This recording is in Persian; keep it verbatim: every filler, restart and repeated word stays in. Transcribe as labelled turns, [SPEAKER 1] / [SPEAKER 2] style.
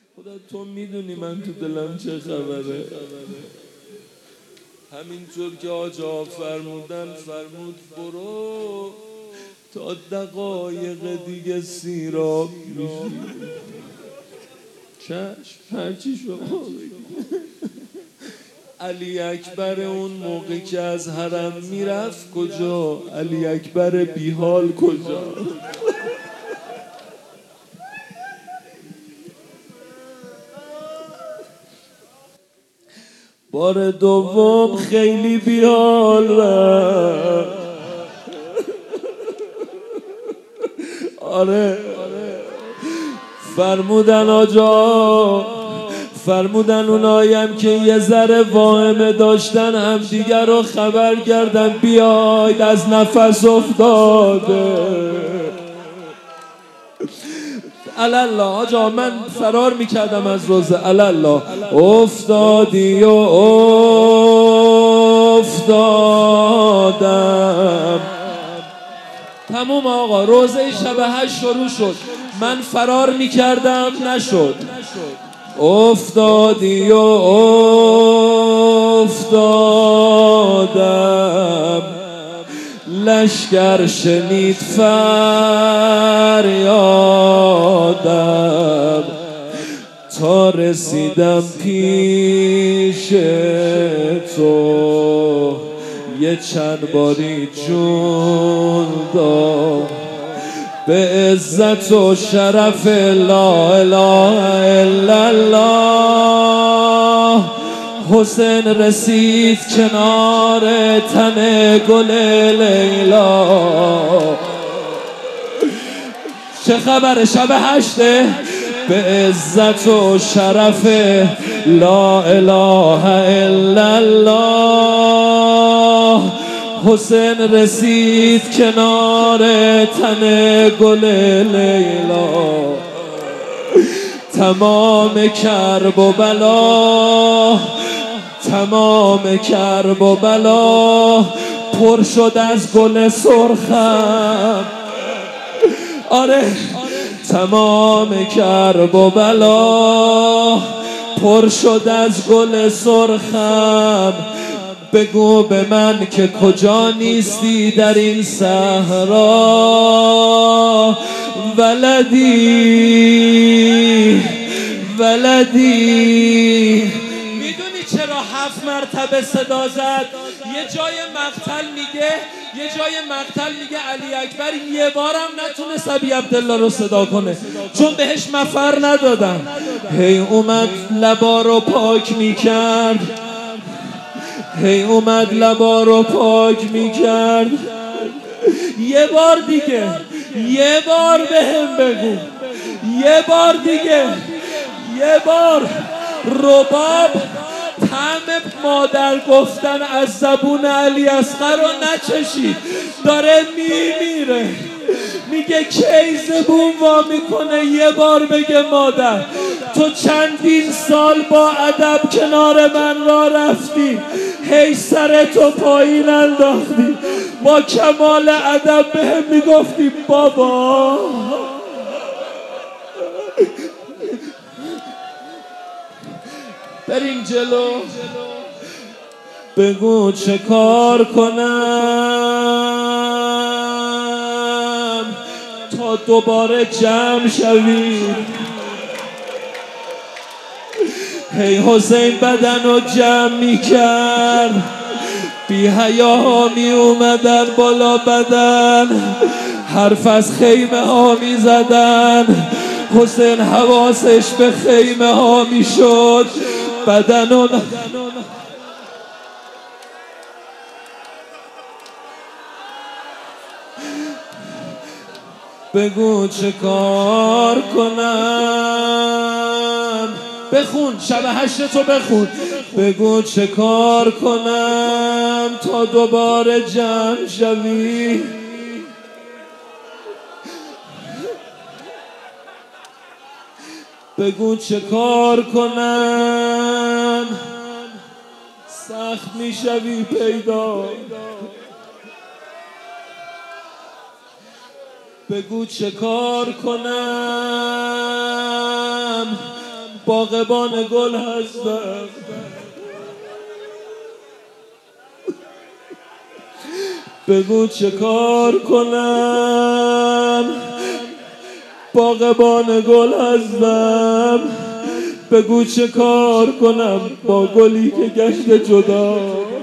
[SPEAKER 1] خدا تو میدونی من تو دلم چه خبره. همینطور که آجا فرمودن فرمود برو تا دقایق دیگه سیراب میشی. چشم هرچی شما علی اکبر اون موقع که از حرم میرفت کجا؟ علی اکبر بیحال کجا؟ بار دوم خیلی بیحال رفت. آره فرمودن آجا، فرمودن اونایم که یه ذره واهمه داشتن همدیگر رو خبر کردن بیاید از نفس افتاده. الله آجا من فرار میکردم از روزه. الله افتادی و افتادم. تموم آقا، روزه شب هشت شروع شد، من فرار میکردم نشد. افتادی و افتادم، لشکر شنید فریادم، تا رسیدم پیش تو یه چند باری جون داد. به عزت و شرف لا اله الا الله حسین رسید کنار تن گل لیلا. چه خبر شب هشته؟ به عزت و شرف لا اله الا الله حسین رسید کنار تن گل لیلا. تمام کرب و بلا، تمام کرب و بلا پر شد از گل سرخم. آره تمام کرب و بلا پر شد از گل سرخم. بگو به من که کجا نیستی در این صحرا ولدی ولدی. میدونی چرا هفت مرتبه صدا زد؟ یه جای مقتل میگه یه جای مقتل میگه علی اکبر یه بارم نتونست ابی عبدالله رو صدا کنه چون بهش مفر ندادن. هی اومد لبا رو پاک میکرد، هی اومد لبا رو پاک میکرد. یه بار دیگه، یه بار به هم بگو، یه بار دیگه، یه بار. رباب طعم مادر گفتن از زبون علی اصغر رو نچشید، داره میمیره. میگه کی زبون وا میکنه یه بار بگه مادر تو چندین سال با ادب کنار من را رفتی، هی سر تو پایین انداختی، با کمال ادب به هم میگفتی بابا. بریم جلو. بگو چه کار کنم تا دوباره جمع شویم. هی حسین بدن رو جمع می کرد، بی حیاها می اومدن بالا بدن، حرف از خیمه ها می زدن. حسین حواسش به خیمه ها می شد، بدن و بگو چه کار کنم. بخون شب هشت تو بخون. بگو چه کار کنم تا دوباره جمع شوی. بگو چه کار کنم سخت میشوی پیدا. بگو چه کار کنم باغبان گل هستم. بگو چه کار کنم باغبان گل هستم. بگو چه کار کنم با گلی که گشت جدا.